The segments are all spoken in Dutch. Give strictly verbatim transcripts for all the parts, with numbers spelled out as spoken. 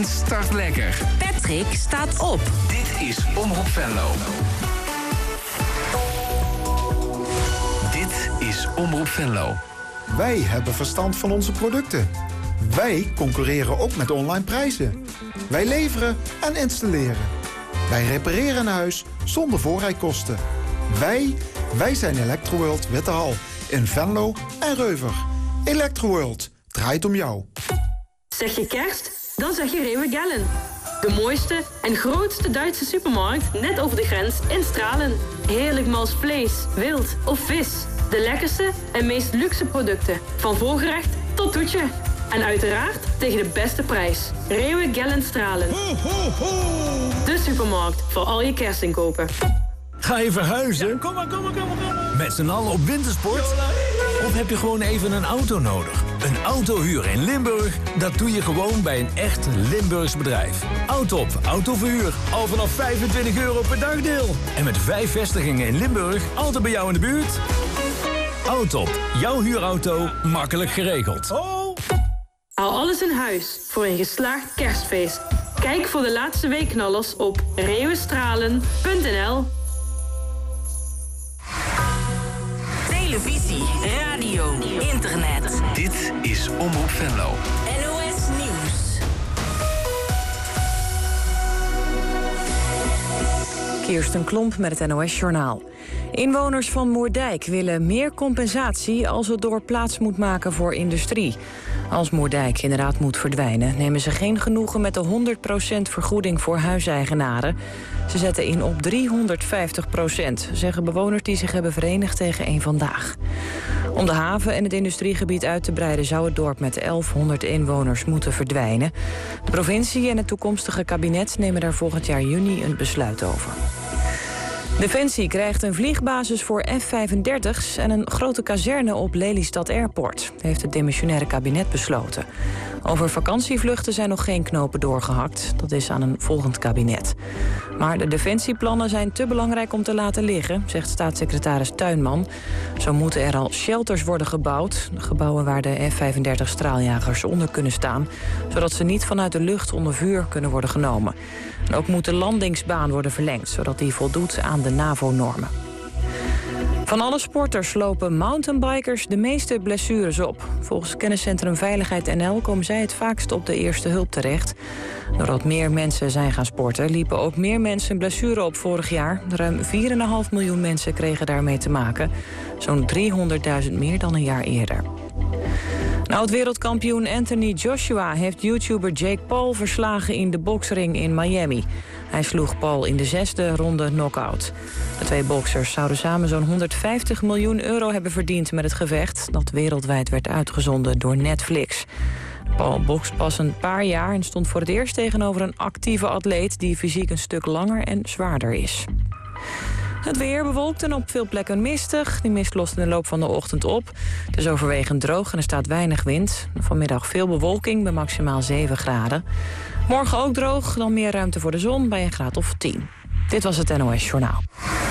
weekend start lekker. Patrick staat op. Dit is Omroep Venlo. Dit is Omroep Venlo. Wij hebben verstand van onze producten. Wij concurreren ook met online prijzen. Wij leveren en installeren. Wij repareren een huis zonder voorrijkosten. Wij, wij zijn Electroworld Wittehal in Venlo en Reuver. Electroworld draait om jou. Zeg je kerst? Dan zeg je Rewe Gellen. De mooiste en grootste Duitse supermarkt net over de grens in Stralen. Heerlijk mals vlees, wild of vis. De lekkerste en meest luxe producten. Van voorgerecht tot toetje. En uiteraard tegen de beste prijs. Rewe Gellen Stralen. Ho, ho, ho. De supermarkt voor al je kerstinkopen. Ga je verhuizen? Ja, kom maar, kom maar, kom maar, kom maar. Met z'n allen op wintersport? Of heb je gewoon even een auto nodig? Een autohuur in Limburg? Dat doe je gewoon bij een echt Limburgs bedrijf. Autop autoverhuur. Al vanaf vijfentwintig euro per dagdeel. En met vijf vestigingen in Limburg, altijd bij jou in de buurt. Autop, jouw huurauto, makkelijk geregeld. Oh. Al alles in huis voor een geslaagd kerstfeest. Kijk voor de laatste weekknallers op rewestralen punt n l. Televisie, radio, internet. Dit is Omroep Venlo. N O S Nieuws. Kirsten Klomp met het N O S-journaal. Inwoners van Moerdijk willen meer compensatie als het dorp plaats moet maken voor industrie. Als Moerdijk inderdaad moet verdwijnen, nemen ze geen genoegen met de honderd procent vergoeding voor huiseigenaren. Ze zetten in op driehonderdvijftig procent, zeggen bewoners die zich hebben verenigd tegen Eén Vandaag. Om de haven en het industriegebied uit te breiden zou het dorp met elfhonderd inwoners moeten verdwijnen. De provincie en het toekomstige kabinet nemen daar volgend jaar juni een besluit over. Defensie krijgt een vliegbasis voor F vijfendertig's en een grote kazerne op Lelystad Airport, heeft het demissionaire kabinet besloten. Over vakantievluchten zijn nog geen knopen doorgehakt. Dat is aan een volgend kabinet. Maar de defensieplannen zijn te belangrijk om te laten liggen, zegt staatssecretaris Tuinman. Zo moeten er al shelters worden gebouwd, gebouwen waar de F vijfendertig straaljagers onder kunnen staan, zodat ze niet vanuit de lucht onder vuur kunnen worden genomen. En ook moet de landingsbaan worden verlengd, zodat die voldoet aan de NAVO-normen. Van alle sporters lopen mountainbikers de meeste blessures op. Volgens kenniscentrum Veiligheid N L komen zij het vaakst op de eerste hulp terecht. Doordat meer mensen zijn gaan sporten, liepen ook meer mensen een blessure op vorig jaar. Ruim vier komma vijf miljoen mensen kregen daarmee te maken. Zo'n driehonderdduizend meer dan een jaar eerder. Oud-wereldkampioen Anthony Joshua heeft YouTuber Jake Paul verslagen in de boksring in Miami. Hij sloeg Paul in de zesde ronde knock-out. De twee boksers zouden samen zo'n honderdvijftig miljoen euro hebben verdiend met het gevecht, dat wereldwijd werd uitgezonden door Netflix. Paul bokst pas een paar jaar en stond voor het eerst tegenover een actieve atleet die fysiek een stuk langer en zwaarder is. Het weer bewolkt en op veel plekken mistig. Die mist lost in de loop van de ochtend op. Het is overwegend droog en er staat weinig wind. Vanmiddag veel bewolking bij maximaal zeven graden. Morgen ook droog, dan meer ruimte voor de zon bij een graad of tien. Dit was het N O S Journaal.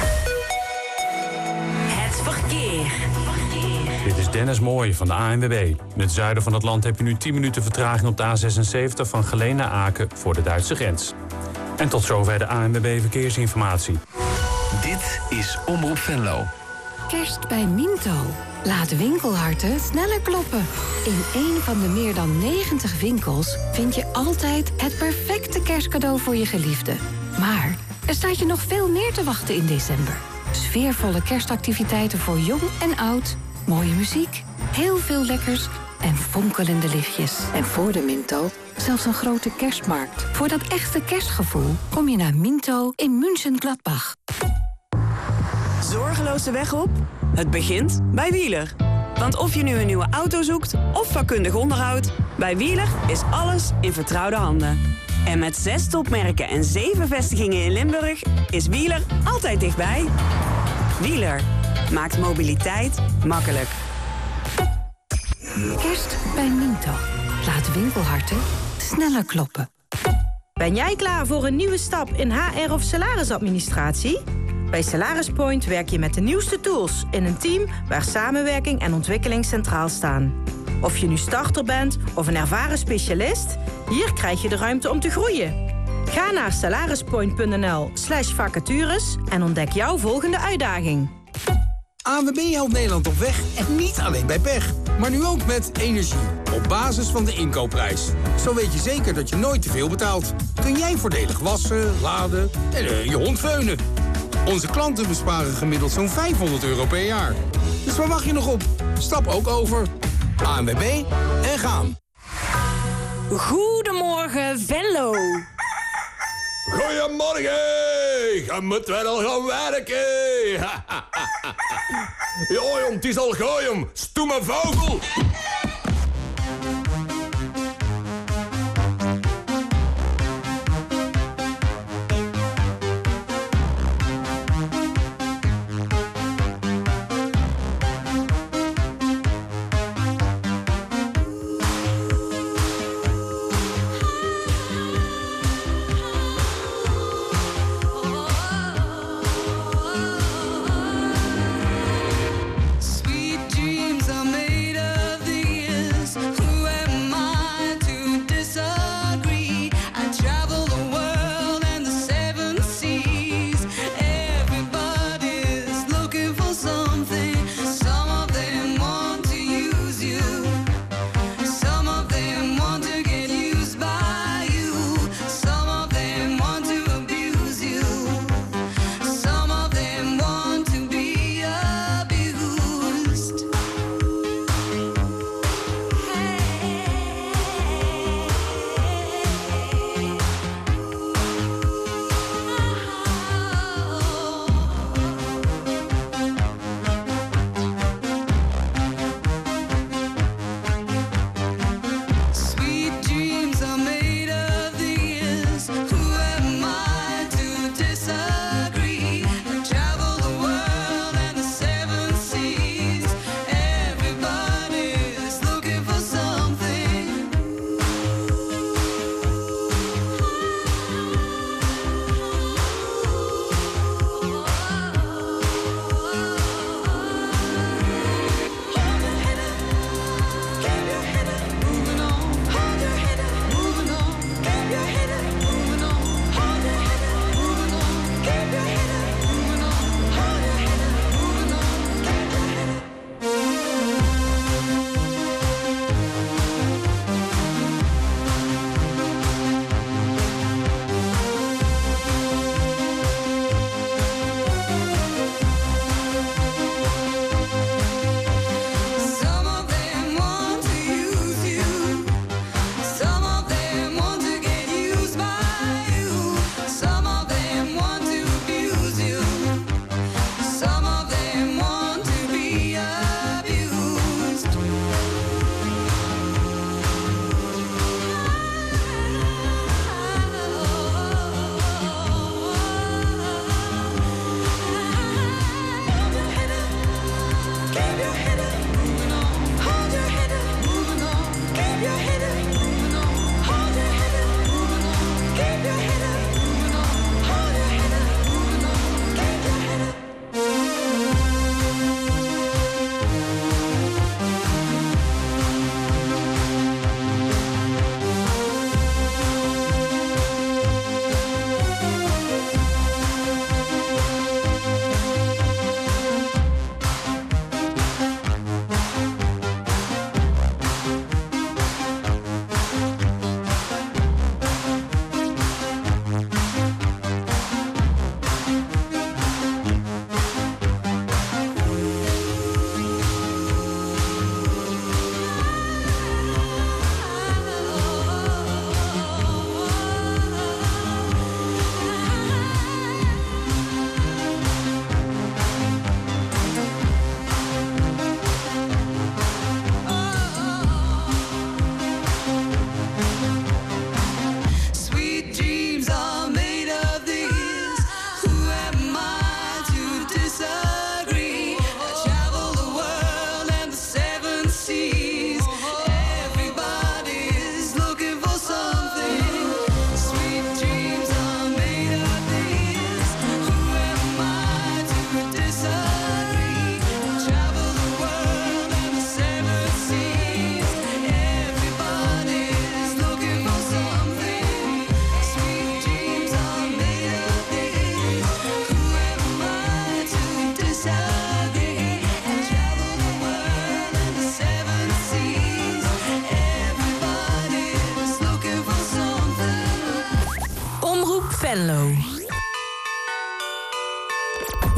Het verkeer. Dit is Dennis Mooij van de A N W B. In het zuiden van het land heb je nu tien minuten vertraging op de A zesenzeventig van Geleen naar Aken voor de Duitse grens. En tot zover de A N W B Verkeersinformatie. Dit is Omroep Venlo. Kerst bij Minto. Laat winkelharten sneller kloppen. In een van de meer dan negentig winkels vind je altijd het perfecte kerstcadeau voor je geliefde. Maar er staat je nog veel meer te wachten in december. Sfeervolle kerstactiviteiten voor jong en oud, mooie muziek, heel veel lekkers en fonkelende lichtjes. En voor de Minto zelfs een grote kerstmarkt. Voor dat echte kerstgevoel kom je naar Minto in München-Gladbach. Zorgeloos de weg op? Het begint bij Wieler. Want of je nu een nieuwe auto zoekt of vakkundig onderhoud, bij Wieler is alles in vertrouwde handen. En met zes topmerken en zeven vestigingen in Limburg is Wieler altijd dichtbij. Wieler maakt mobiliteit makkelijk. Kerst bij Minto. Laat winkelharten sneller kloppen. Ben jij klaar voor een nieuwe stap in H R of salarisadministratie? Bij Salaris Point werk je met de nieuwste tools in een team waar samenwerking en ontwikkeling centraal staan. Of je nu starter bent of een ervaren specialist, hier krijg je de ruimte om te groeien. Ga naar salarispoint.nl slash vacatures en ontdek jouw volgende uitdaging. A N W B helpt Nederland op weg en niet alleen bij pech. Maar nu ook met energie, op basis van de inkoopprijs. Zo weet je zeker dat je nooit te veel betaalt. Kun jij voordelig wassen, laden en uh, je hond veunen. Onze klanten besparen gemiddeld zo'n vijfhonderd euro per jaar. Dus waar wacht je nog op? Stap ook over. A N W B en gaan. Goedemorgen, Venlo. Goedemorgen, je moet wel gaan werken. Ja, jong, het is al gooi, jong. Stoeme vogel. Sweet dreams are made of the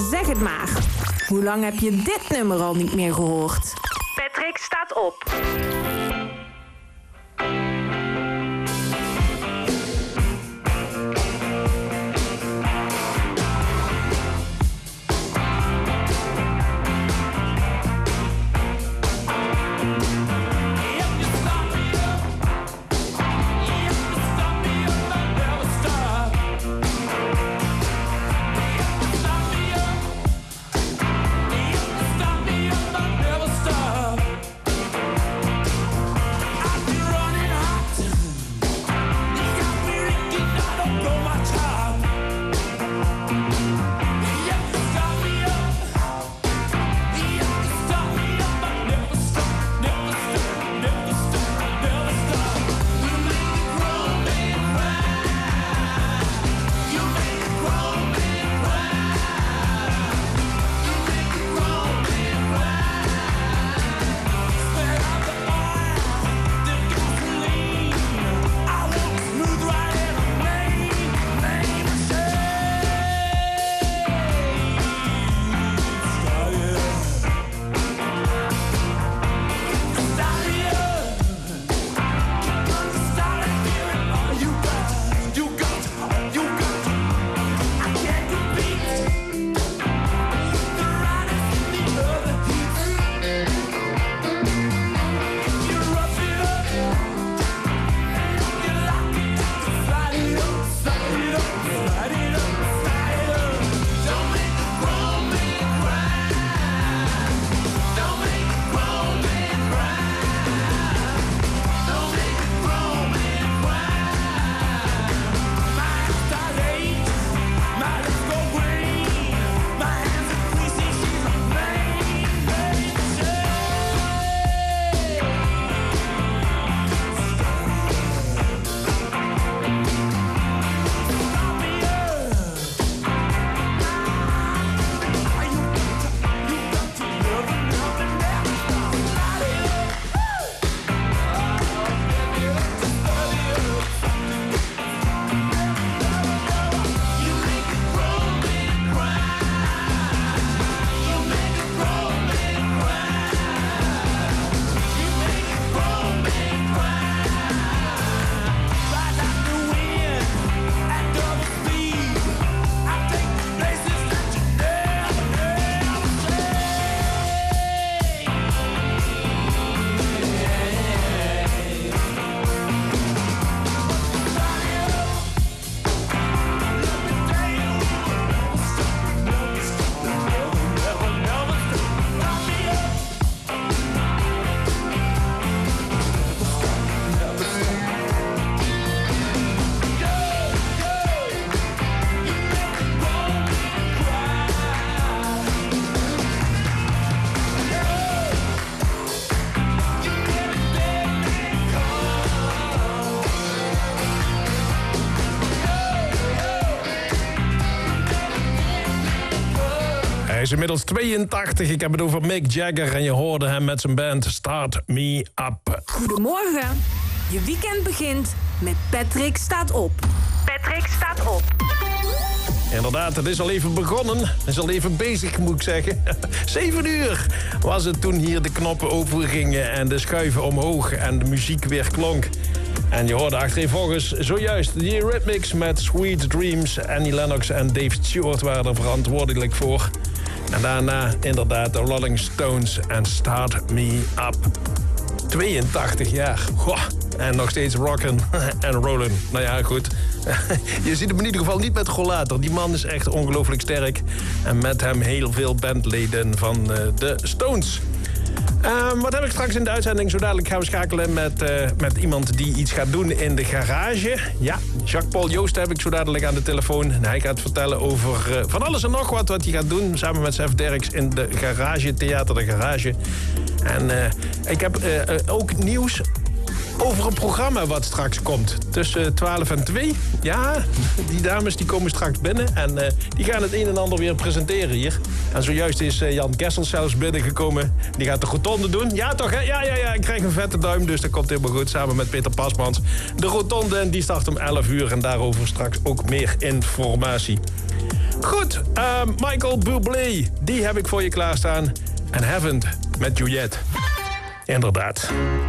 zeg het maar. Hoe lang heb je dit nummer al niet meer gehoord? Patrick staat op. Hij is inmiddels tweeëntachtig. Ik heb het over Mick Jagger en je hoorde hem met zijn band Start Me Up. Goedemorgen. Je weekend begint met Patrick staat op. Patrick staat op. Inderdaad, het is al even begonnen. Het is al even bezig, moet ik zeggen. Zeven uur was het toen hier de knoppen open gingen en de schuiven omhoog en de muziek weer klonk. En je hoorde achtereenvolgens zojuist de Eurythmics met Sweet Dreams. Annie Lennox en Dave Stewart waren er verantwoordelijk voor. En daarna inderdaad de Rolling Stones en Start Me Up. tweeëntachtig jaar. Goh. En nog steeds rocken en rollen. Nou ja, goed. Je ziet hem in ieder geval niet met rollator. Die man is echt ongelooflijk sterk. En met hem heel veel bandleden van uh, de Stones. Uh, wat heb ik straks in de uitzending? Zo dadelijk gaan we schakelen met, uh, met iemand die iets gaat doen in de garage. Ja, Jacques-Paul Joost heb ik zo dadelijk aan de telefoon. En hij gaat vertellen over uh, van alles en nog wat wat hij gaat doen. Samen met Sef Derks in de garage, Theater de Garage. En uh, ik heb uh, uh, ook nieuws over een programma wat straks komt. Tussen twaalf en twee. Ja, die dames die komen straks binnen. En uh, die gaan het een en ander weer presenteren hier. En zojuist is uh, Jan Kessel zelfs binnengekomen. Die gaat de rotonde doen. Ja toch, hè? Ja, ja, ja. Ik krijg een vette duim, dus dat komt helemaal goed. Samen met Peter Pasmans. De rotonde, en die start om elf uur. En daarover straks ook meer informatie. Goed, uh, Michael Bublé. Die heb ik voor je klaarstaan. En Haven't met Juliet. Inderdaad.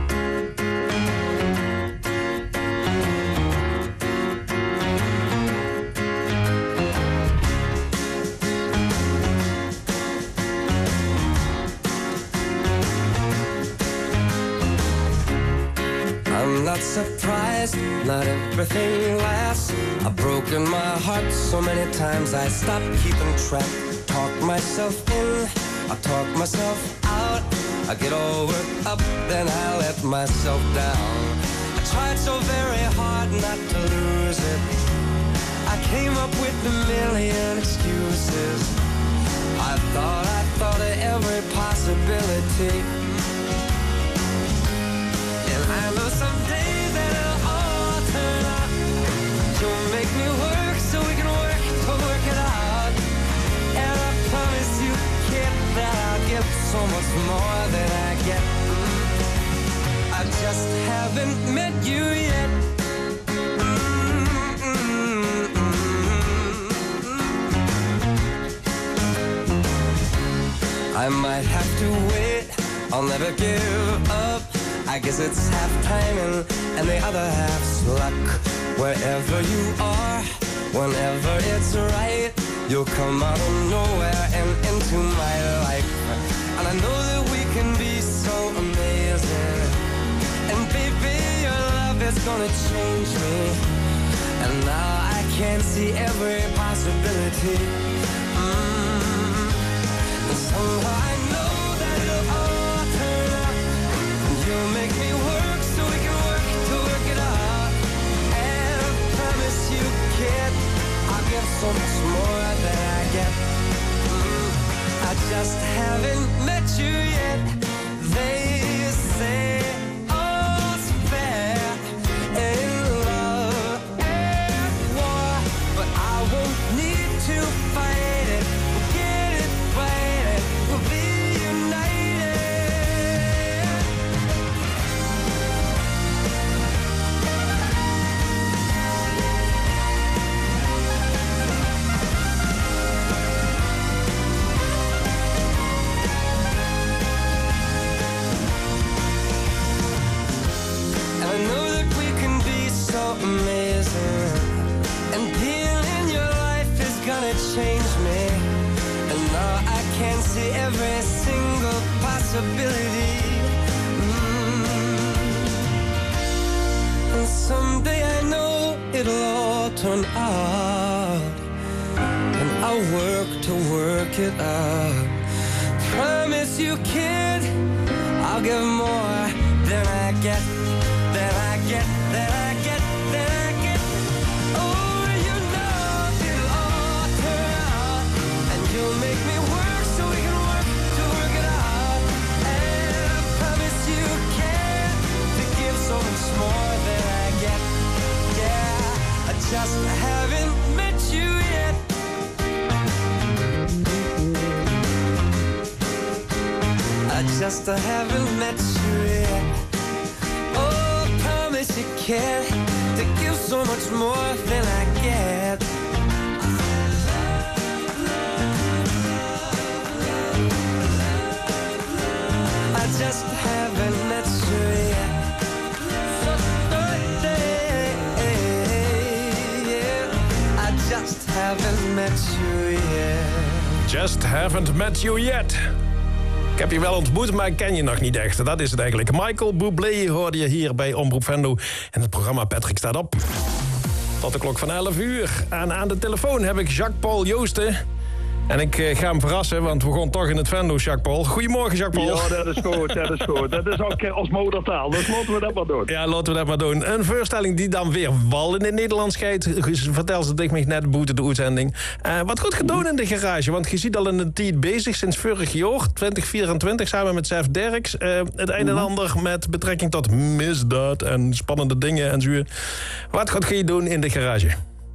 I'm not surprised, not everything lasts. I've broken my heart so many times I stopped keeping track. Talk myself in, I talk myself out. I get all worked up, then I let myself down. I tried so very hard not to lose it. I came up with a million excuses. I thought, I thought of every possibility. And I know someday that it'll all turn out. You'll make me work so we can work to work it out. And I promise you, kid, that I'll give so much more than I get. I just haven't met you yet. I might have to wait, I'll never give up. I guess it's half timing and the other half's luck. Wherever you are, whenever it's right, you'll come out of nowhere and into my life. And I know that we can be so amazing. And baby, your love is gonna change me. And now I can see every possibility. Mm. And somehow I know that it'll all turn out. And you'll make me work so we can work to work it out. And I promise you, kid, I'll give so much more than I get. Mm. I just haven't met you yet. They say all's fair in love and war, but I won't need to fight it. We'll get it right, we'll be united. And I know that we can be so amazing. And being in your life is gonna change me. And now I can see every single possibility. Mm. And someday I know it'll all turn out. And I'll work to work it out. Promise you, kid, I'll give more than I get, than I get, than I get, than I get. Oh, you know it'll all turn out. And you'll make me work so we can work to work it out. And I promise you, kid, to give so much more than I get. Yeah, I just haven't met you yet. I just haven't met you yet. Oh, I promise you, kid, to give so much more than I get. I just haven't met you yet. I just haven't met you yet. Just haven't met you yet. Ik heb je wel ontmoet, maar ik ken je nog niet echt. Dat is het eigenlijk. Michael Bublé hoorde je hier bij Omroep Venlo. En het programma Patrick staat op. Tot de klok van elf uur. En aan de telefoon heb ik Jacques-Paul Joosten. En ik uh, ga hem verrassen, want we gaan toch in het Venlo, Jacques-Paul. Goedemorgen, Jacques-Paul. Ja, dat is goed, dat is goed. Dat is ook als moedertaal, dus laten we dat maar doen. Ja, laten we dat maar doen. Een voorstelling die dan weer wel in het Nederlands scheidt. Vertel ze dicht net boete de uitzending. Uh, wat goed gedaan in de garage, want je ziet al in een tijd bezig sinds vorig jaar, twintig vierentwintig, samen met Sef Derks. Uh, het een en ander met betrekking tot misdaad en spannende dingen en zo. Wat gaat je doen in de garage?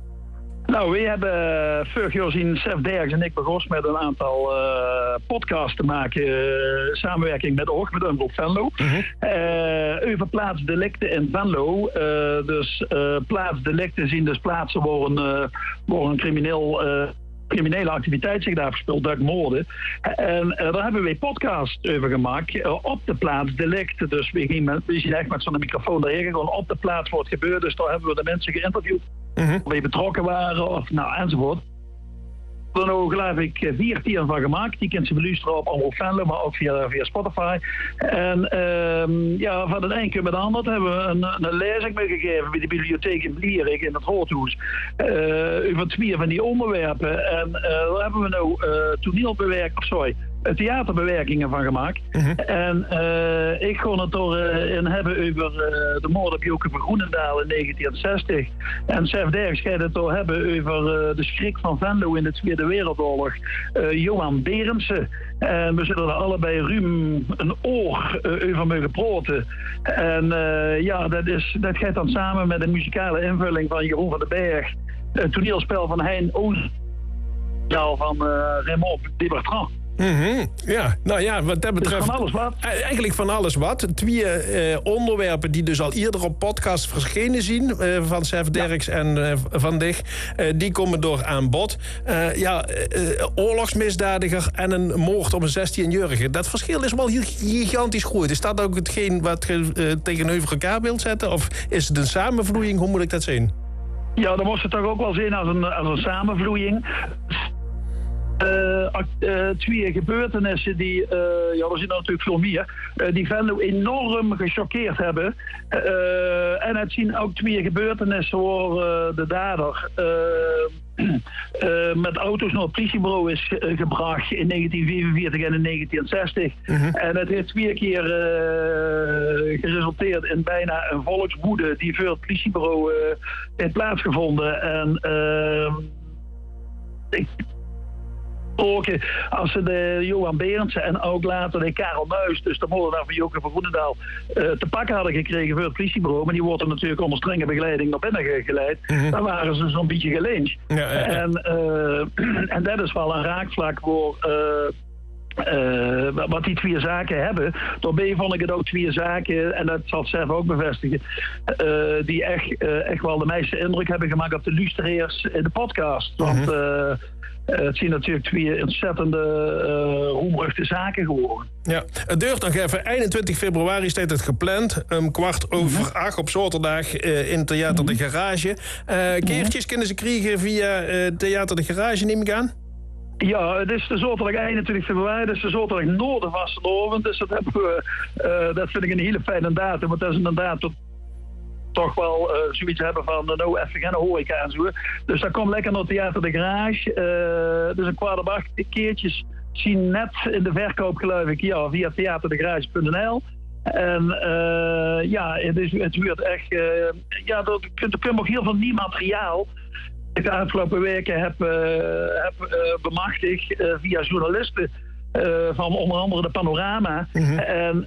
Nou, we hebben uh, vorig jaar zien Sef Derks en ik begonnen met een aantal uh, podcasts te maken. Uh, samenwerking met Oog, met Omroep Venlo. Uh-huh. Uh, over plaatsdelicten in Venlo. Uh, dus uh, plaatsdelicten zien dus plaatsen waar een, uh, waar een crimineel... Uh, criminele activiteit zich daar verspeelt, duikmoorden. En uh, daar hebben we podcasts over gemaakt, uh, op de plaats delicten. Dus we, gingen met, we zien echt met zo'n microfoon daarheen, gewoon op de plaats waar het gebeurt. Dus daar hebben we de mensen geïnterviewd, uh-huh. die betrokken waren, of nou, enzovoort. Er zijn er geloof ik vier tieren van gemaakt. Die kunt ze beluisteren op Omroep Venlo, maar ook via, via Spotify. En uh, ja, van het een keer met de ander hebben we een, een lezing meegegeven bij de bibliotheek in Blierik in het Hoorthuis. Uh, over twee van die onderwerpen. En uh, daar hebben we nou uh, toneelbewerking, of sorry, theaterbewerkingen van gemaakt. Uh-huh. En uh, ik kon het erin uh, hebben over uh, de moord op Joke van Groenendaal in negentien zestig. En Sef Derks gaat het er hebben over uh, de schrik van Venlo in de Tweede Wereldoorlog. Uh, Johan Berendsen. En we zullen er allebei ruim een oor uh, over mogen praten. En uh, ja, dat, is, dat gaat dan samen met een muzikale invulling van Jeroen van den Berg. Het toneelspel van Hein Oost. Van uh, Raymond de Bertrand. Mm-hmm. Ja, nou ja, wat dat betreft... Dus van alles wat? Eigenlijk van alles wat. Twee uh, onderwerpen die dus al eerder op podcast verschenen zien, uh, van Sef Derks ja. en uh, Van Dich, uh, die komen door aan bod. Uh, ja, uh, oorlogsmisdadiger en een moord op een zestienjarige. Dat verschil is wel gigantisch groot. Is dat ook hetgeen wat je uh, tegenover elkaar wilt zetten? Of is het een samenvloeiing? Hoe moet ik dat zien? Ja, dan moest het toch ook wel zien als een, als een samenvloeiing. Uh, uh, twee gebeurtenissen die, uh, ja, er zijn natuurlijk veel meer, uh, die Venlo enorm gechoqueerd hebben. Uh, en het zien ook twee gebeurtenissen waar uh, de dader uh, uh, met auto's naar het politiebureau is uh, gebracht in negentien vierenveertig en in negentien zestig. Uh-huh. En het heeft twee keer uh, geresulteerd in bijna een volkswoede die voor het politiebureau uh, heeft plaatsgevonden. En uh, ik ook als ze de Johan Berendsen en ook later de Karel Nuis, dus de moordenaar van Joke van Groenendaal, uh, te pakken hadden gekregen voor het politiebureau, maar die worden natuurlijk onder strenge begeleiding naar binnen geleid, mm-hmm. dan waren ze zo'n beetje gelyncht. Ja, ja, ja. En, uh, en dat is wel een raakvlak voor uh, Uh, wat die twee zaken hebben. Daarbij vond ik het ook twee zaken, en dat zal Sef ook bevestigen, uh, die echt, uh, echt wel de meeste indruk hebben gemaakt op de luisteraars in de podcast. Want uh, uh, het zijn natuurlijk twee ontzettende uh, roemruchte zaken geworden. Ja, het duurt nog even. eenentwintig februari staat het gepland. Um, kwart over mm-hmm. acht op zaterdag uh, in Theater de Garage. Uh, keertjes mm-hmm. kunnen ze krijgen via uh, Theater de Garage, neem ik aan? Ja, het is de zaterdag eenentwintig februari, dus de zaterdag noorden vastelovend. Dus dat, hebben we, uh, dat vind ik een hele fijne datum, want dat is inderdaad tot, toch wel uh, zoiets hebben van uh, nou even geen horeca en zo. Dus dat komt lekker naar Theater de Garage. Uh, dus een kwart op acht keertjes zien net in de verkoop geloof ik, ja, via theaterdegarage punt n l. En uh, ja, het, is, het wordt echt, uh, ja, er komt nog heel veel nieuw materiaal. Ik de afgelopen weken heb, uh, heb uh, bemachtigd uh, via journalisten uh, van onder andere de Panorama. Mm-hmm. En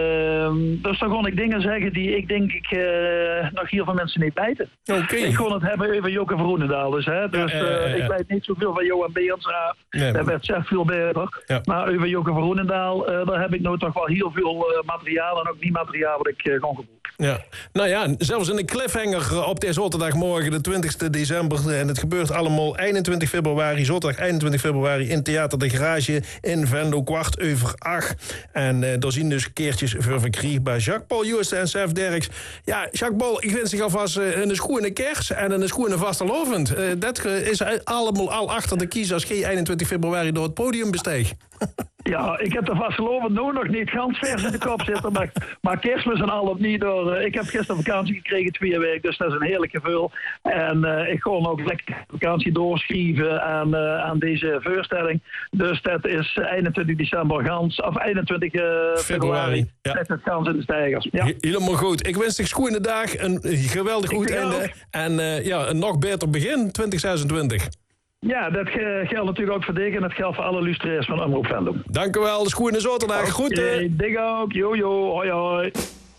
uh, dus dan kon ik dingen zeggen die ik denk ik uh, nog heel veel mensen niet bijten. Okay. Ik kon het hebben over Joke van Groenendaal. Dus, hè? dus uh, uh, uh, uh. ik weet niet zoveel van Johan Berendsen. Nee, dat werd zelf veel beter. Ja. Maar over Joke van Groenendaal, uh, daar heb ik nou toch wel heel veel uh, materiaal en ook niet materiaal wat ik uh, kon gebruiken. Ja, nou ja, zelfs in een cliffhanger op deze zaterdagmorgen, de twintigste december. En het gebeurt allemaal eenentwintig februari, zaterdag eenentwintig februari in Theater de Garage in Venlo, kwart over acht. En uh, daar zien dus keertjes voor verkrijgbaar. Jacques-Paul Joest en Sef Derks. Ja, Jacques-Paul, ik wens zich alvast uh, een schoene kers en een schoene vastelovend. Uh, dat is allemaal al achter de kies als geen eenentwintig februari door het podium besteeg. Ja, ik heb de vastgelopen nu nog niet gans vers in de kop zitten. Maar, maar kerstmis en al of niet door. Uh, ik heb gisteren vakantie gekregen, twee weken. Dus dat is een heerlijk gevoel. En uh, ik kon ook lekker vakantie doorschrijven aan, uh, aan deze voorstelling. Dus dat is eenentwintig december gans. Of eenentwintig uh, februari. Ja. Het gans in de steigers. Ja. He- helemaal goed. Ik wens je schoene dag. Een geweldig goed einde. En uh, ja, een nog beter begin twintig zesentwintig. Ja, dat geldt natuurlijk ook voor Dick en dat geldt voor alle luisteraars van Omroep Venlo. Dank u wel, de schoenen is zaterdag. Goed. Okay, Dick ook, jojo, hoi hoi.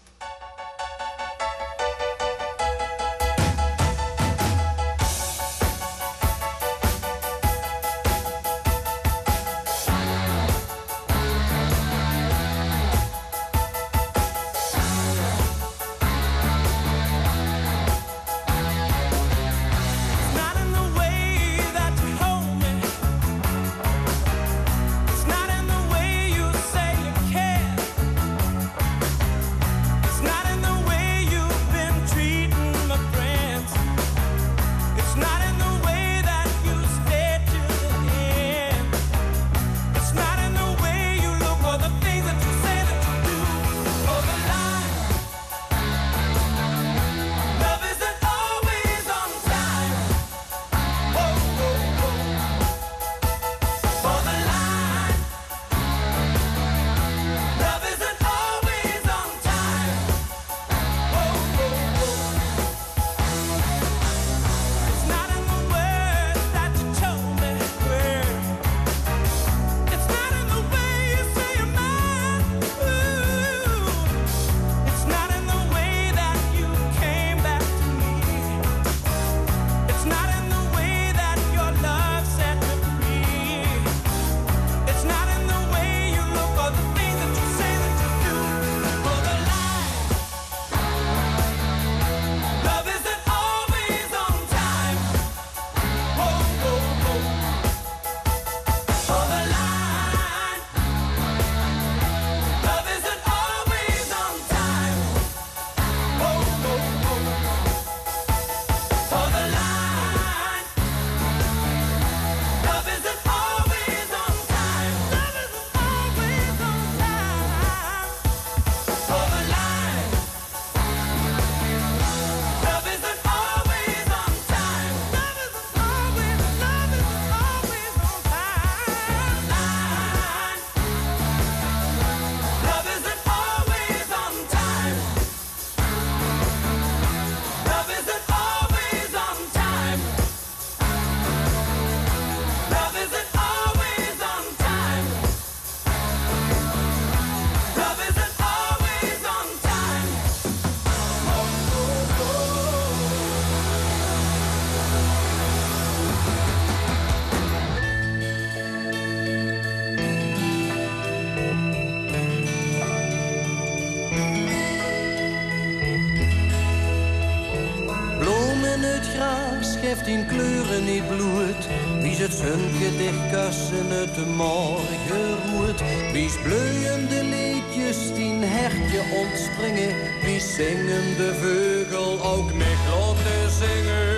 vijftien kleuren niet bloeit. Wie het zijn gedicht kassen uit de morgen roert. Wie's bleuende liedjes die een hertje ontspringen. Wie zingen de vogel ook niet laten zingen.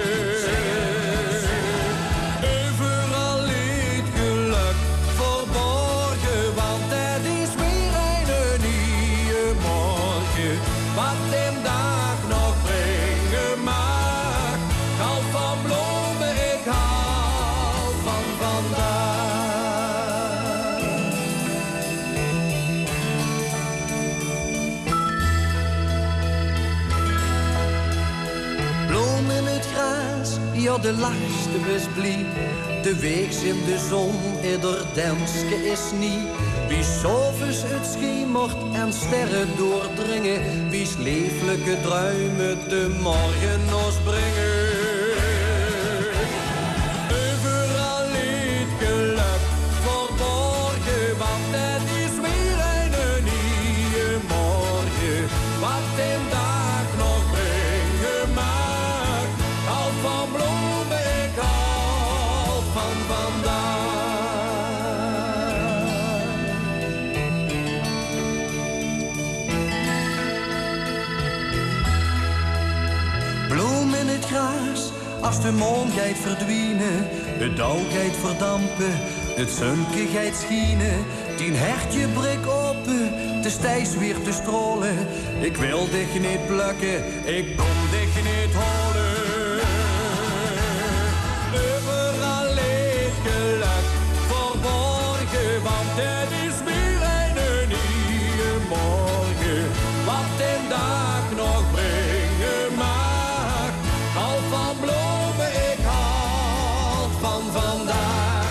Overal lied geluk verborgen, want het is weer een nieuwe morgen. Wat de dag nog brengen mag. Hou van bloemen, ik hou van vandaag. Bloemen in het gras, ja de lachste is blij. De weeks in de zon, ieder denske is niet. Wie s'avonds het schemert en sterren doordringen. Wie's leeflijke druimen de morgen ons brengen. Overal lied geluk verborgen, want het is weer een nieuwe morgen. Wat de dag nog brengen mag. Hou van bloemen, ik hou van vandaag. Bloem in het gras, als de maan gaat verdwijnen, de dauw gaat verdampen, Het zunkigheid schienen, tien hertje brik open, te stijs weer te strollen. Ik wil dich niet plukken, ik kom dich niet holen. Overal ligt geluk verborgen, want het is weer een nieuwe morgen. Wat de dag nog brengen mag, al van bloemen, ik houd van vandaag.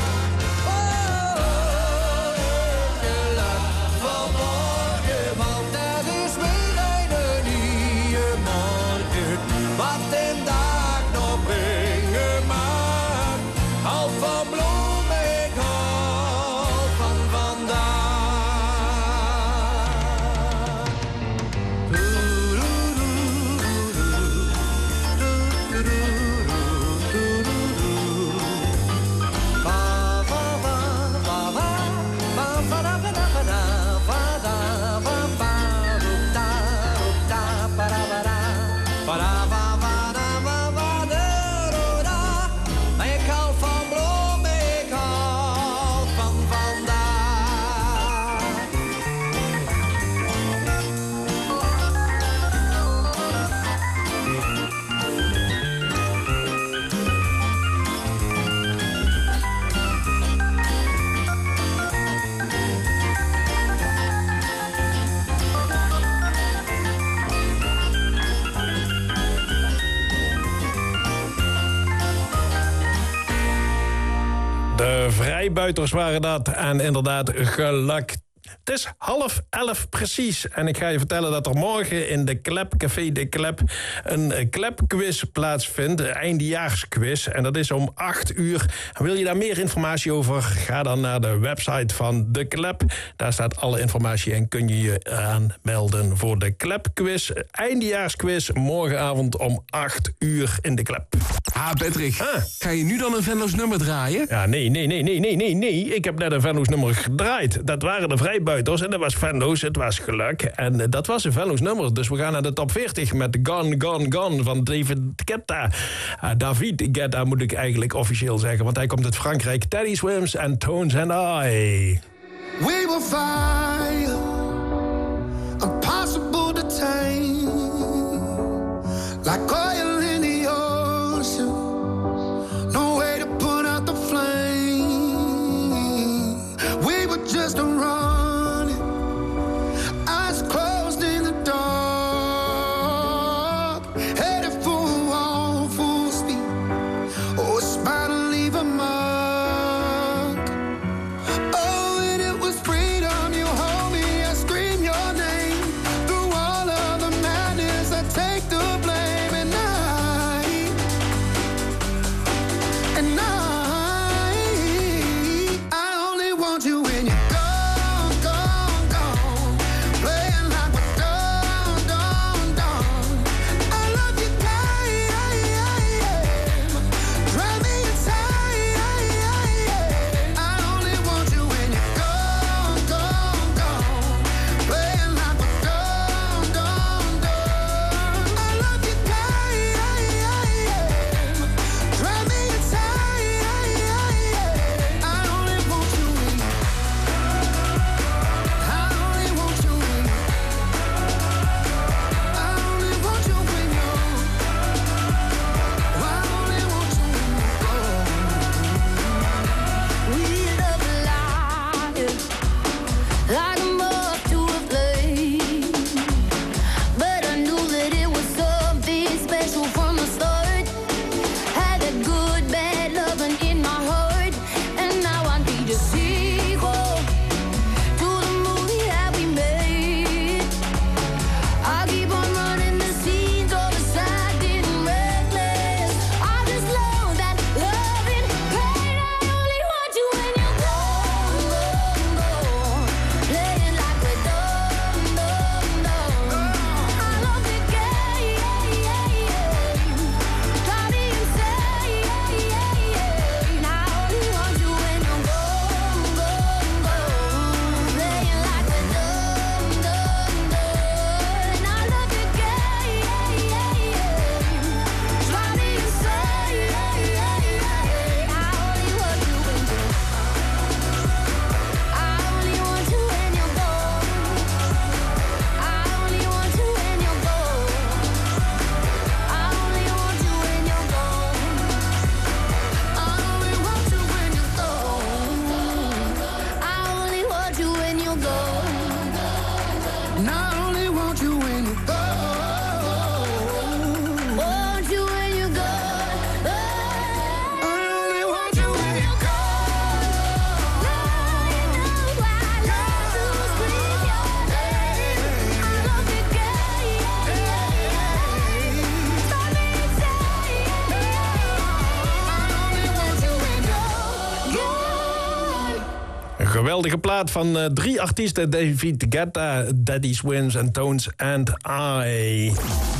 De vrijbuiters waren dat en inderdaad geluk. Het is half elf precies en ik ga je vertellen dat er morgen in de Klep, Café de Klep, een Klepquiz plaatsvindt, een eindejaarsquiz. En dat is om acht uur. Wil je daar meer informatie over? Ga dan naar de website van de Klep. Daar staat alle informatie en kun je je aanmelden voor de Klepquiz. Eindejaarsquiz morgenavond om acht uur in de Klep. Ah, Patrick, ah. Ga je nu dan een Venlo's nummer draaien? Ja, nee, nee, nee, nee, nee, nee, nee. Ik heb net een Venlo's nummer gedraaid. Dat waren de vrijbuiters. En dat was Venlo's, het was geluk. En uh, dat was een Venlo's nummer. Dus we gaan naar de top veertig met Gone, Gone, Gone van David Guetta. Uh, David Guetta moet ik eigenlijk officieel zeggen, want hij komt uit Frankrijk. Teddy Swims en Tones and I. We will fire, impossible to tame, like oil in the ocean, no way to put out the flame. We were just a run. And I only want you when you go. Want you when you go. I only want you when you go. Een geweldige plaat van uh, drie artiesten. David Guetta, Daddy Swins en Tones and I.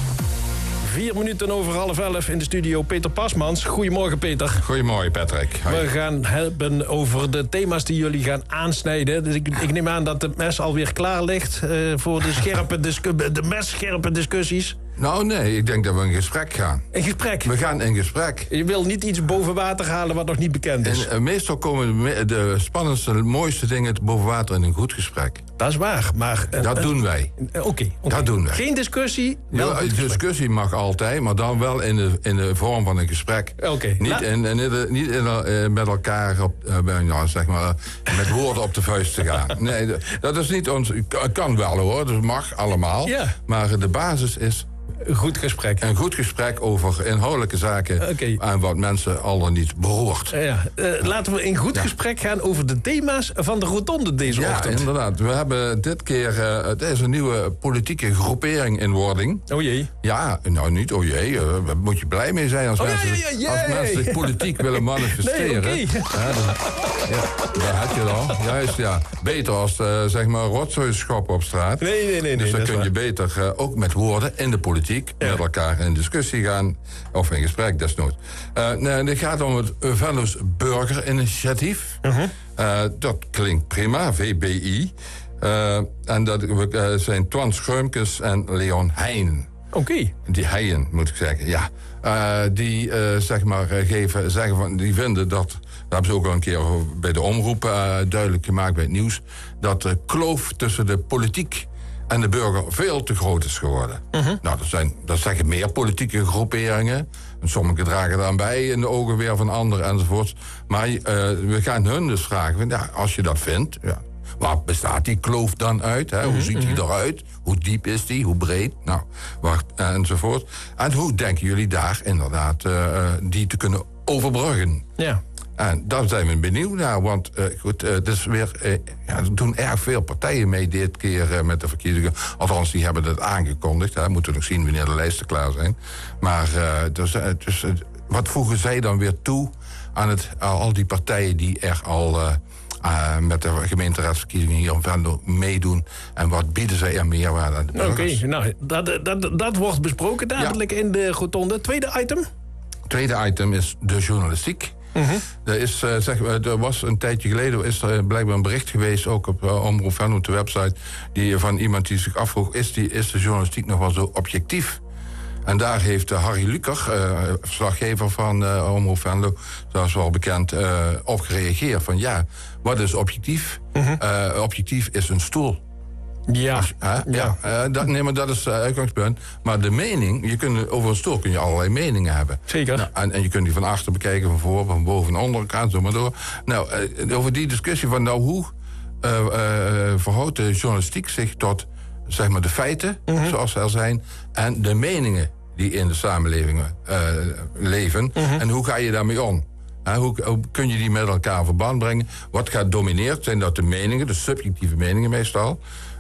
Vier minuten over half elf in de studio Peter Pasmans. Goedemorgen, Peter. Goedemorgen, Patrick. Hoi. We gaan hebben over de thema's die jullie gaan aansnijden. Dus ik, ik neem aan dat het mes alweer klaar ligt uh, voor de, scherpe discu- de messcherpe discussies. Nou, nee, ik denk dat we in gesprek gaan. In gesprek? We gaan in gesprek. Je wil niet iets boven water halen wat nog niet bekend is? En, uh, meestal komen de, de spannendste, mooiste dingen boven water in een goed gesprek. Dat is waar, maar... Uh, dat uh, doen wij. Uh, Oké. Okay, okay. Dat doen wij. Geen discussie, wel ja, discussie mag altijd, maar dan wel in de, in de vorm van een gesprek. Oké. Okay. Niet, in, in, in, niet in, uh, met elkaar, op, uh, nou, zeg maar, uh, met woorden op de vuist te gaan. Nee, dat is niet ons... Kan wel hoor, dat mag allemaal. Ja. Maar de basis is... Een goed gesprek. Een goed gesprek over inhoudelijke zaken okay. En wat mensen al dan niet beroert. Ja, uh, laten we in goed ja. gesprek gaan over de thema's van de rotonde deze ja, ochtend. Ja, inderdaad. We hebben dit keer... Uh, het is een nieuwe politieke groepering in wording. Oh jee. Ja, nou niet oh jee. Uh, daar moet je blij mee zijn als, oh, mensen, ja, ja, ja, als mensen zich politiek willen manifesteren. Nee, okay. Ja, dan, ja, daar heb je dan. Juist, ja. Beter als uh, zeg maar rotzooi op straat. Nee, nee, nee. Dus dan nee, kun je waar. beter uh, ook met woorden in de politiek... Ja. met elkaar in discussie gaan, of in gesprek desnoods. Uh, nee, het gaat om het Venlo's Burgerinitiatief. Uh-huh. Uh, dat klinkt prima, V B I. Uh, en dat uh, zijn Twan Schreumkes en Leon Heijn. Oké. Okay. Die Heijn, moet ik zeggen, ja. Uh, die, uh, zeg maar, geven, zeggen van, die vinden dat... dat hebben ze ook al een keer bij de omroep uh, duidelijk gemaakt bij het nieuws... dat de kloof tussen de politiek... en de burger veel te groot is geworden. Uh-huh. Nou, dat, zijn, dat zeggen meer politieke groeperingen. En sommigen dragen daar bij in de ogen weer van anderen enzovoorts. Maar uh, we gaan hun dus vragen, ja, als je dat vindt... Ja, waar bestaat die kloof dan uit? Hè? Uh-huh, hoe ziet uh-huh. die eruit? Hoe diep is die? Hoe breed? Nou, wacht, enzovoort. En hoe denken jullie daar inderdaad uh, die te kunnen overbruggen? Ja. En daar zijn we benieuwd naar, want uh, goed, uh, het is weer, uh, ja, er doen erg veel partijen mee dit keer uh, met de verkiezingen. Althans, die hebben het aangekondigd. We moeten nog zien wanneer de lijsten klaar zijn. Maar uh, dus, uh, dus, uh, wat voegen zij dan weer toe aan het, uh, al die partijen die er al uh, uh, met de gemeenteraadsverkiezingen hier in Venlo meedoen? En wat bieden zij er meerwaarde aan de burgers? Oké, okay, nou, dat, dat, dat wordt besproken dadelijk ja. in de rotonde. Tweede item? Tweede item is de journalistiek. Uh-huh. Er, is, uh, zeg, er was een tijdje geleden is er blijkbaar een bericht geweest... ook op uh, Omroep Venlo, op de website... Die, van iemand die zich afvroeg... Is, die, is de journalistiek nog wel zo objectief? En daar heeft uh, Harry Luker, uh, verslaggever van uh, Omroep Venlo... dat is wel bekend, uh, op gereageerd. Van ja, wat is objectief? Uh-huh. Uh, objectief is een stoel. Ja. Als, hè? ja. ja. Uh, dat, nee, maar dat is het uh, uitgangspunt. Maar de mening, je kunt, over een stoel kun je allerlei meningen hebben. Zeker. Nou, en, en je kunt die van achter bekijken, van voor, van boven en onder, gaan zo maar door. Nou, uh, over die discussie van nou, hoe uh, uh, verhoudt de journalistiek zich tot, zeg maar, de feiten, uh-huh. zoals ze er zijn, en de meningen die in de samenleving uh, leven. Uh-huh. En hoe ga je daarmee om? Uh, hoe, hoe kun je die met elkaar in verband brengen? Wat gaat domineert? Zijn dat de meningen, de subjectieve meningen meestal?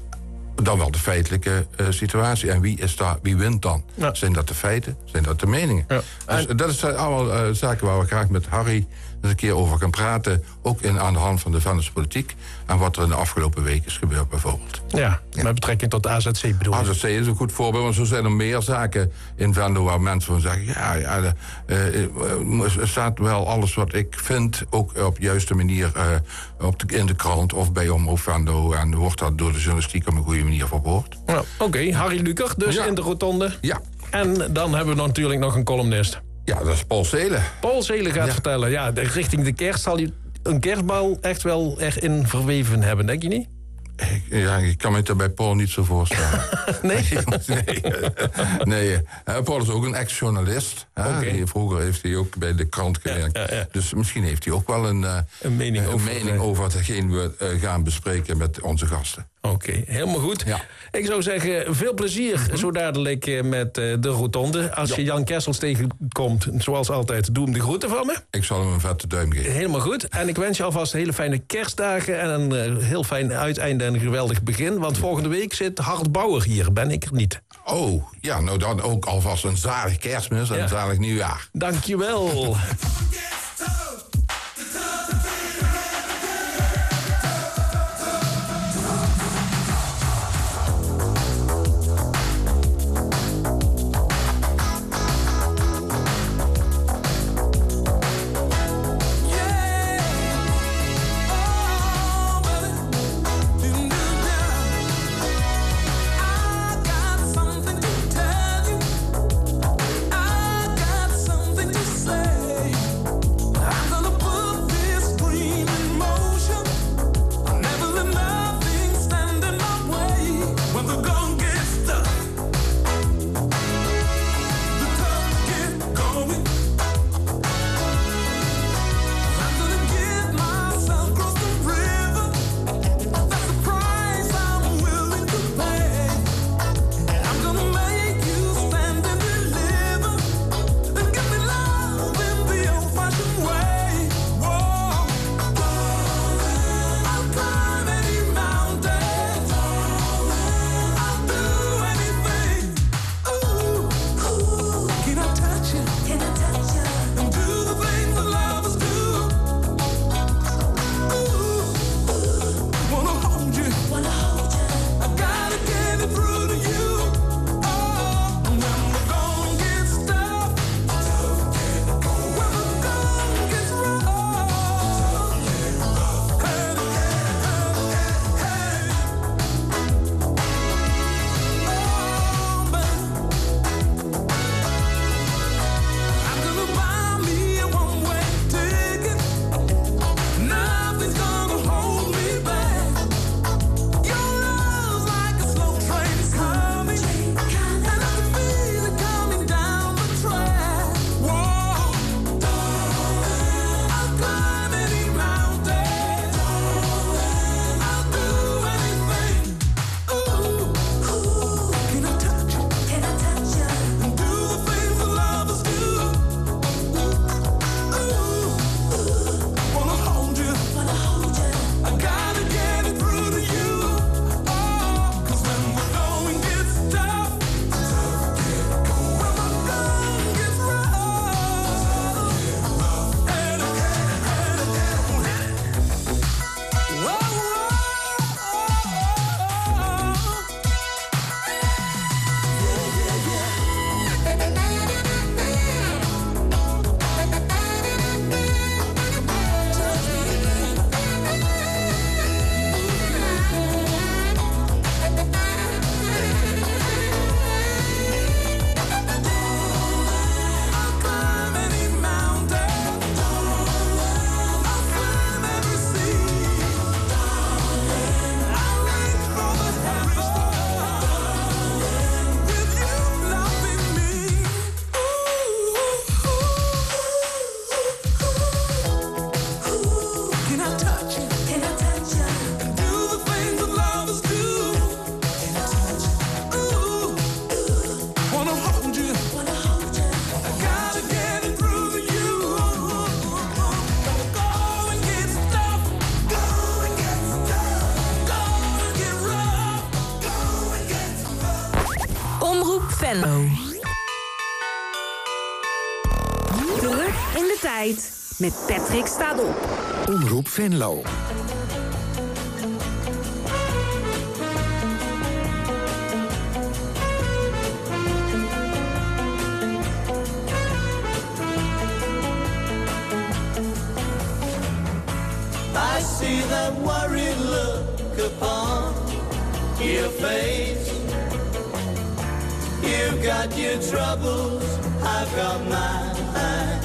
Dan wel de feitelijke uh, situatie. En wie, is daar, wie wint dan? Ja. Zijn dat de feiten? Zijn dat de meningen? Ja. Dus en... dat zijn allemaal uh, zaken waar we graag met Harry eens een keer over gaan praten. Ook in, aan de hand van de Venlose politiek. En wat er in de afgelopen week is gebeurd bijvoorbeeld. Ja, ja. Met betrekking tot de A Z C bedoel je? A Z C is een goed voorbeeld. Want zo zijn er meer zaken in Venlo waar mensen van zeggen... ja, ja de, uh, er staat wel alles wat ik vind... ook op de juiste manier uh, op de, in de krant of bij Omroep Venlo. En wordt dat door de journalistiek op een goede manier verwoord. Nou, Oké, okay. Harry Luker dus ja. in de rotonde. Ja. En dan hebben we natuurlijk nog een columnist. Ja, dat is Paul Zelen. Paul Zelen gaat ja. vertellen. Ja, richting de kerst zal hij een kerstbal echt wel erin verweven hebben, denk je niet? Ik, ja, ik kan me het er bij Paul niet zo voorstellen. nee? nee. nee. Uh, Paul is ook een ex-journalist. Okay. Vroeger heeft hij ook bij de krant gewerkt. Ja, ja, ja. Dus misschien heeft hij ook wel een, uh, een mening, een over, mening over hetgeen we uh, gaan bespreken met onze gasten. Oké, okay, helemaal goed. Ja. Ik zou zeggen, veel plezier mm-hmm. zo dadelijk met uh, de rotonde. Als ja. je Jan Kessels tegenkomt, zoals altijd, doe hem de groeten van me. Ik zal hem een vette duim geven. Helemaal goed. En ik wens je alvast hele fijne kerstdagen en een uh, heel fijn uiteinde en een geweldig begin. Want volgende week zit Hart Bauer hier, ben ik er niet. Oh, ja, nou dan ook alvast een zalig kerstmis en ja. een zalig nieuwjaar. Dankjewel. Venlo. Terug in de tijd met Patrick staat op. Omroep Venlo. I see that worried look upon your face. You've got your troubles, I've got mine.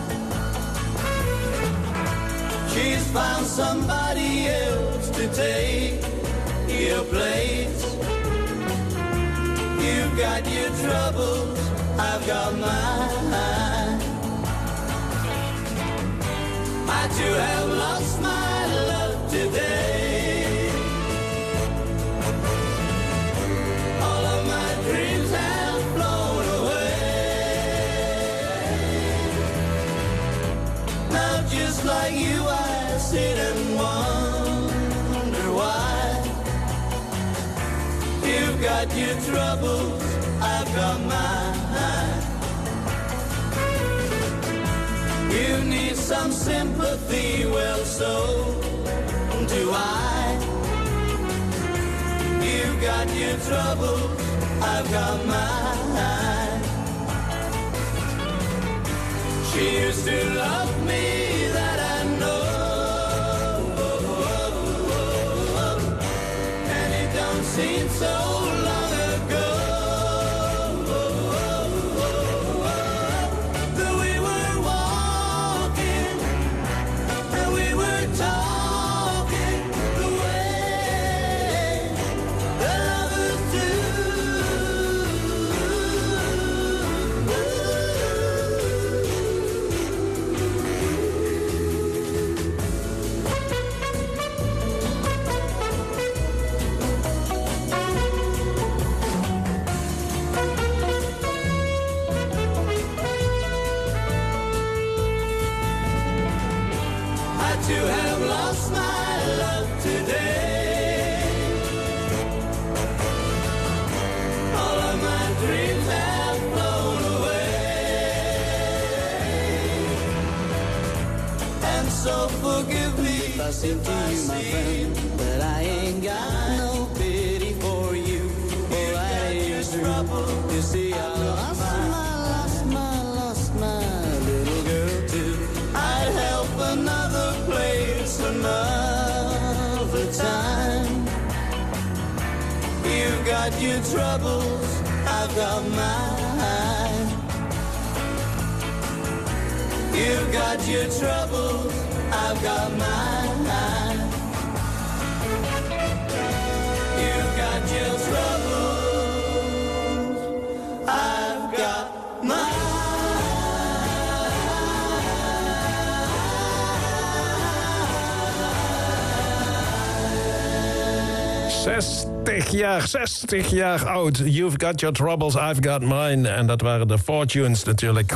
She's found somebody else to take your place. You've got your troubles, I've got mine. I too have lost my love today. got your troubles, I've got mine. You need some sympathy, well, so do I. You got your troubles, I've got mine. She used to love me, that I know, and it don't seem so long ago that we were walking and we were talking the way that lovers do. To have lost my love today, all of my dreams have flown away, and so forgive me if I seem to you, my friend, that I ain't got no pity for you, or I ain't trouble. You see, I lost my, lost my, lost my little girl too. I'd help another place another time. You've got your troubles, I've got mine. You've got your troubles, I've got mine. You've got your troubles, I've got mine. zestig jaar, zestig jaar oud. You've got your troubles, I've got mine. En dat waren de Fortunes natuurlijk.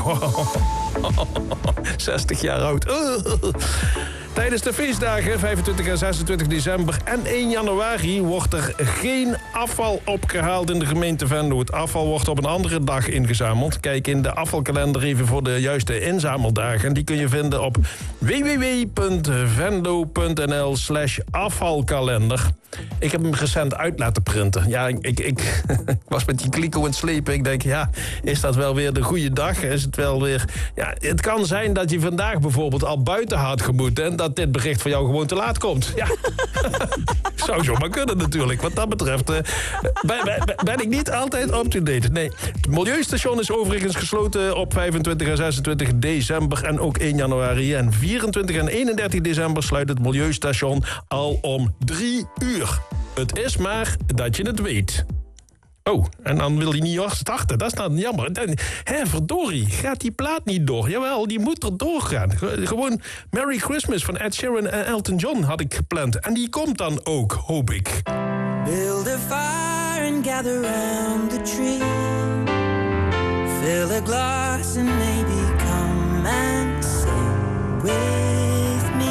zestig jaar oud. Tijdens de feestdagen, vijfentwintig en zesentwintig december en één januari... wordt er geen afval opgehaald in de gemeente Venlo. Het afval wordt op een andere dag ingezameld. Kijk in de afvalkalender even voor de juiste inzameldagen. Die kun je vinden op w w w punt venlo punt n l slash afvalkalender. Ik heb hem recent uit laten printen. Ja, ik, ik, ik was met die kliko aan het slepen. Ik denk, ja, is dat wel weer de goede dag? Is het wel weer... Ja, het kan zijn dat je vandaag bijvoorbeeld al buiten had gemoeten... en dat dit bericht voor jou gewoon te laat komt. Ja, zou zomaar kunnen natuurlijk. Wat dat betreft uh, ben, ben, ben ik niet altijd up-to-date. Nee, het Milieustation is overigens gesloten op vijfentwintig en zesentwintig december... en ook één januari. En vierentwintig en eenendertig december sluit het Milieustation al om drie uur. Het is maar dat je het weet. Oh, en dan wil hij niet starten. Dat is dan jammer. Dan, hè, verdorie, gaat die plaat niet door? Jawel, die moet er doorgaan. Gewoon Merry Christmas van Ed Sheeran en Elton John had ik gepland. En die komt dan ook, hoop ik. Build a fire and gather round the tree. Fill a glass and maybe come and sing with me.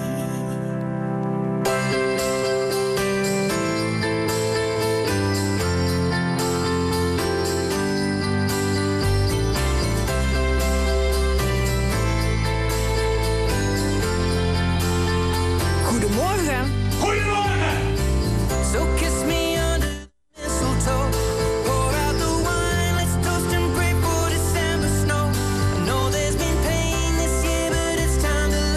Goedemorgen. Goedemorgen! So kiss me under mistletoe. Pour out the wine, let's toast and pray for December snow. I know there's been pain this year, but it's time to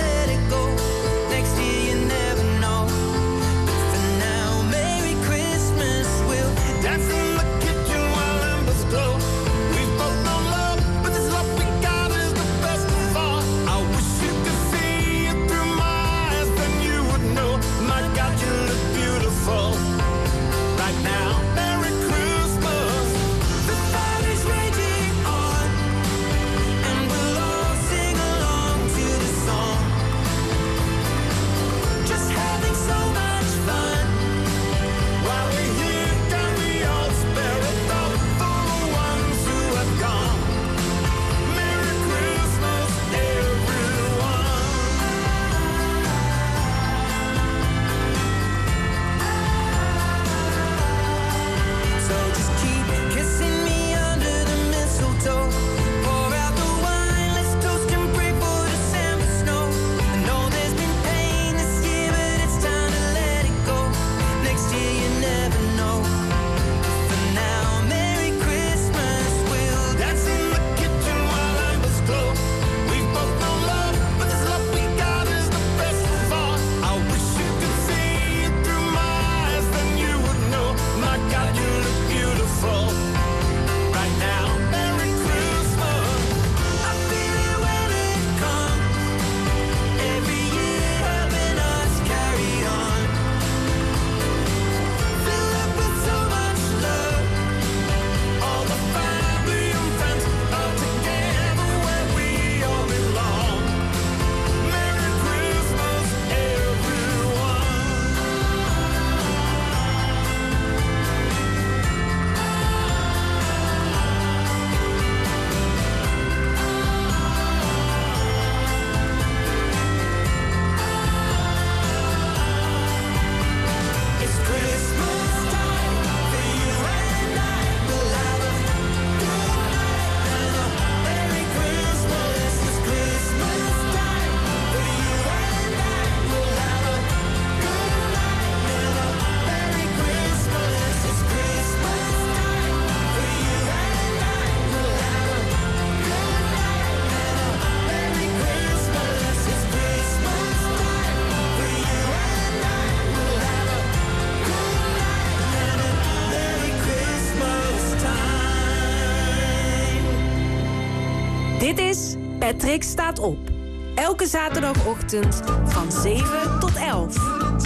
Dit is Patrick Staat Op. Elke zaterdagochtend van zeven tot elf.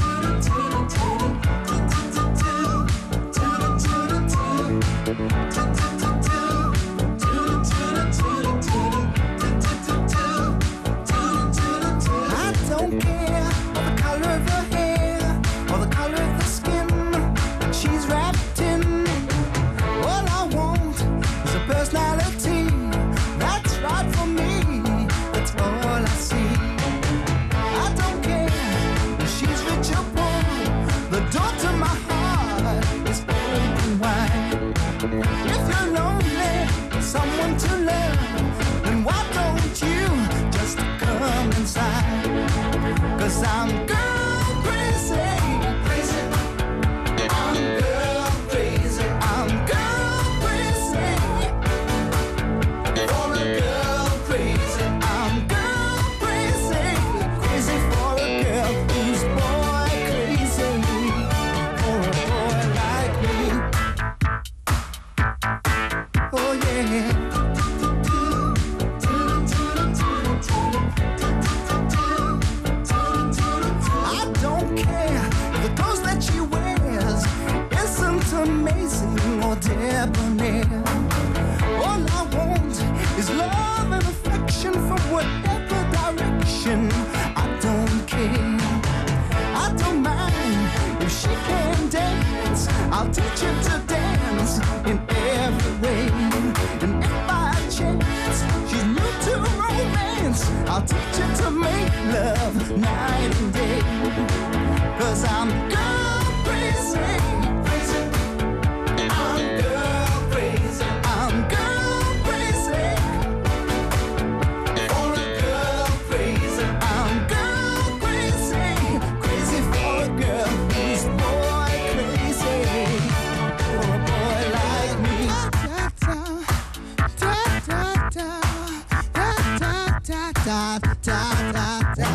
I don't care for the color of her hair or the color of the skin she's wrapped in. All I want is a personality that's right for me. That's all I see. I don't care if she's rich or poor. The door to my heart is open wide. If you're lonely, someone to love, then why don't you just come inside? 'Cause I'm girl crazy, crazy. I'm girl crazy. I'm girl crazy. For a girl crazy. I'm girl crazy. Crazy for a girl who's boy crazy. For a boy like me. Oh yeah. I don't care if the clothes that she wears isn't amazing or debonair. All I want is love and affection from whatever direction. I don't care. I don't mind if she can dance. I'll teach her to dance in every way. And if by chance she's new to romance, I'll teach her to make love night and day. 'Cause I'm girl crazy, crazy. I'm girl crazy. I'm girl crazy. For a girl crazy. I'm girl crazy. Crazy for a girl who's boy crazy. For a boy like me. Da da da da da da da da da da da.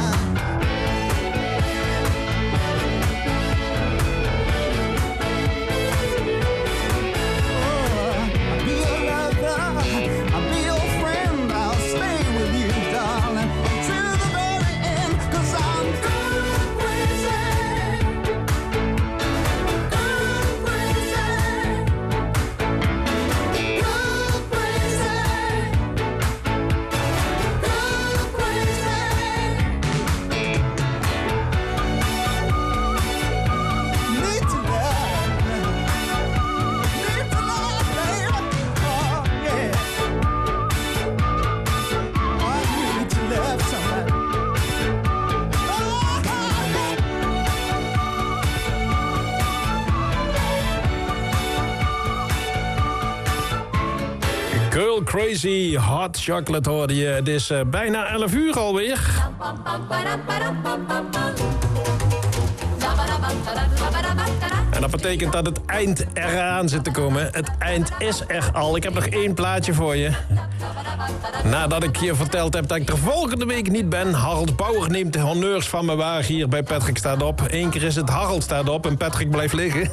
Girl Crazy, Hot Chocolate hoorde je. Het is uh, bijna elf uur alweer. En dat betekent dat het eind eraan zit te komen. Het eind is er al. Ik heb nog één plaatje voor je. Nadat ik je verteld heb dat ik er volgende week niet ben... Harold Bauer neemt de honneurs van me waar hier bij Patrick Staat Op. Eén keer is het Harold staat op en Patrick blijft liggen.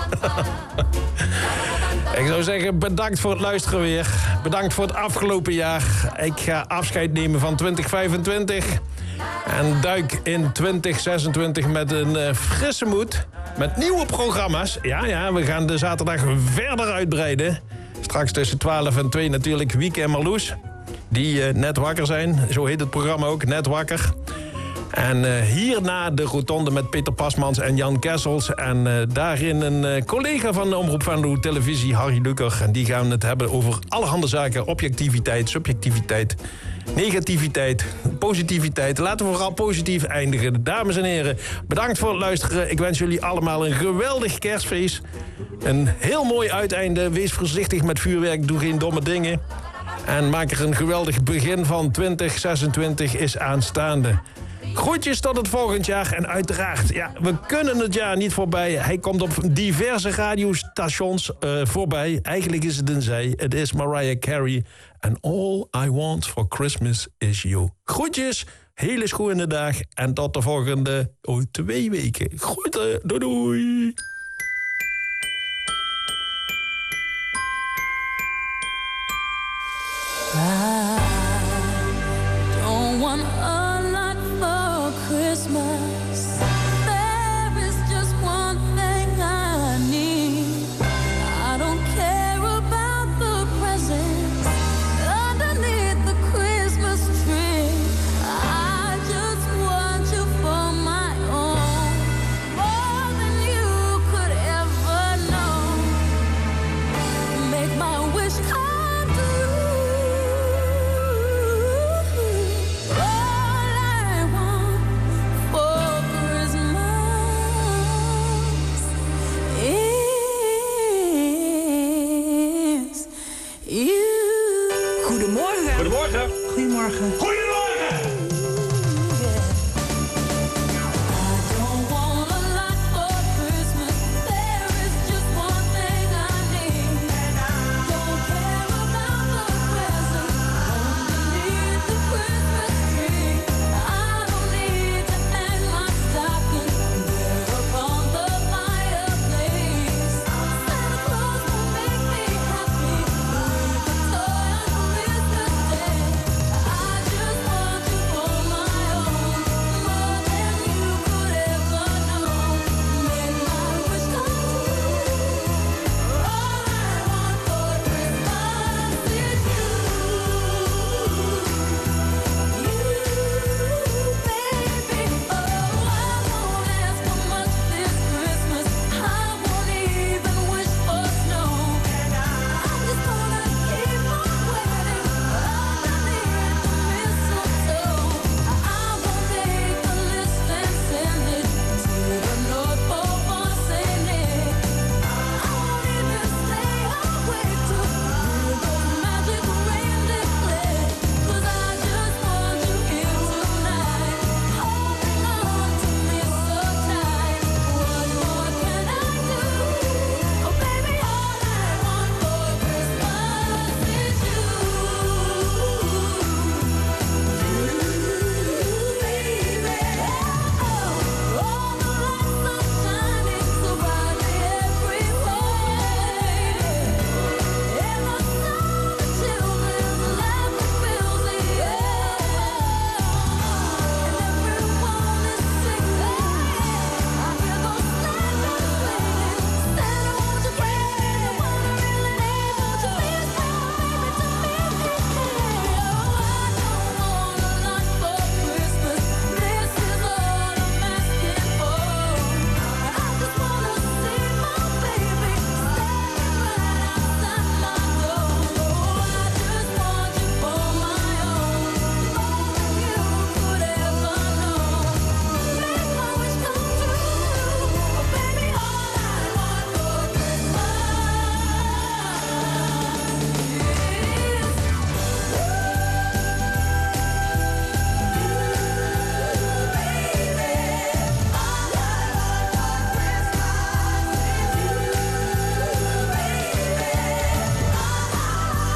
Ik zou zeggen, bedankt voor het luisteren weer. Bedankt voor het afgelopen jaar. Ik ga afscheid nemen van twintig vijfentwintig. En duik in twintig zesentwintig met een uh, frisse moed. Met nieuwe programma's. Ja, ja, we gaan de zaterdag verder uitbreiden. Straks tussen twaalf en twee natuurlijk Wieke en Marloes. Die uh, net wakker zijn. Zo heet het programma ook, Net Wakker. En uh, hierna de rotonde met Peter Pasmans en Jan Kessels. En uh, daarin een uh, collega van de Omroep Venlo Televisie, Harry Lucker. En die gaan het hebben over allerhande zaken. Objectiviteit, subjectiviteit, negativiteit, positiviteit. Laten we vooral positief eindigen. Dames en heren, bedankt voor het luisteren. Ik wens jullie allemaal een geweldig kerstfeest. Een heel mooi uiteinde. Wees voorzichtig met vuurwerk, doe geen domme dingen. En maak er een geweldig begin van. twintig zesentwintig is aanstaande. Groetjes tot het volgend jaar. En uiteraard, ja, we kunnen het jaar niet voorbij. Hij komt op diverse radiostations uh, voorbij. Eigenlijk is het een zij. Het is Mariah Carey. And all I want for Christmas is you. Groetjes, hele schoene dag. En tot de volgende oh, twee weken. Groeten, doei doei.